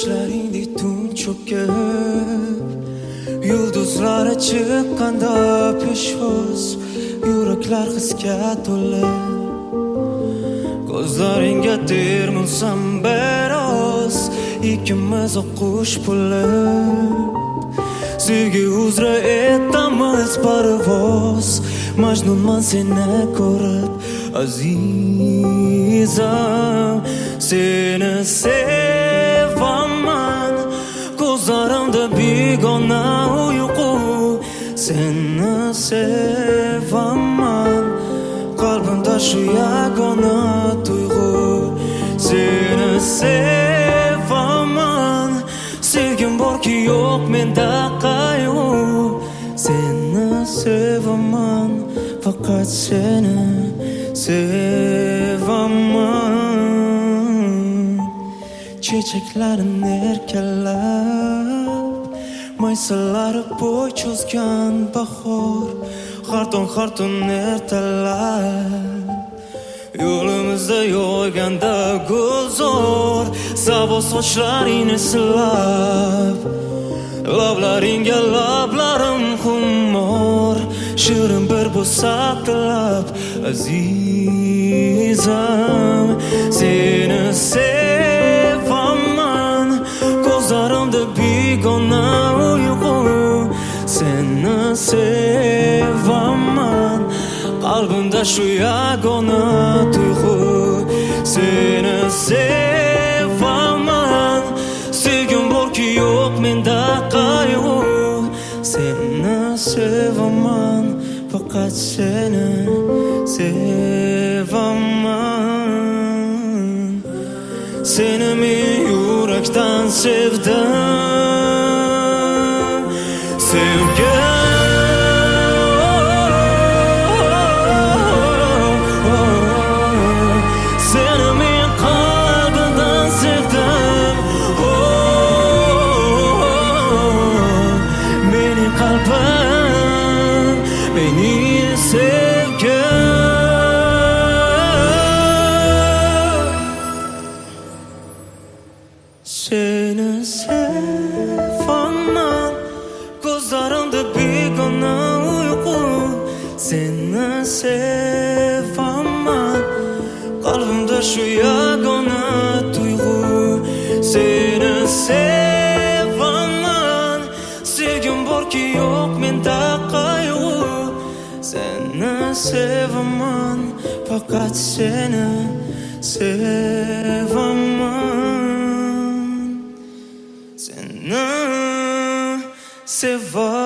Sochlaringdek tun cho'kib yulduzlar chiqqanda peshvoz yuraklar hisga to'la ko'zlaringga termulsam beroz ikkimiz qush bo'lib sevgi uzra etamiz parvoz majnunman seni ko'rib azizam seni sevaman ko'zlarimda begona uyqu seni sevaman qalbimda shu yagona tuyg'u seni sevaman sevgim borki yo'q menda qayg'u seni sevaman faqat seni sevaman chechaklarini erkalab maysalari bo'y cho'zgan bahor har tun ertalab yo'limizda yo'yganda gulzor sabo sochlaringni silab lablaringga lablarim xumor shirin bir bo'lsa tilab azizam seni sevaman ko'zlarimda begona uyqu seni sevaman qalbimda shu yagona tuyg'u seni sevaman sevgim borki yo'q menda qayg'u seni sevaman faqat seni sevaman seni men yurakdan sevdim seni men qalbimdan sevdim meni qalbim meni sevgim seni sevaman ko'zlarimda begona uyqu seni sevaman qalbimda shu yagona tuyg'u seni sevaman sevgim borki yo'q menda qayg'u seni sevaman faqat seni sevaman seni sevaman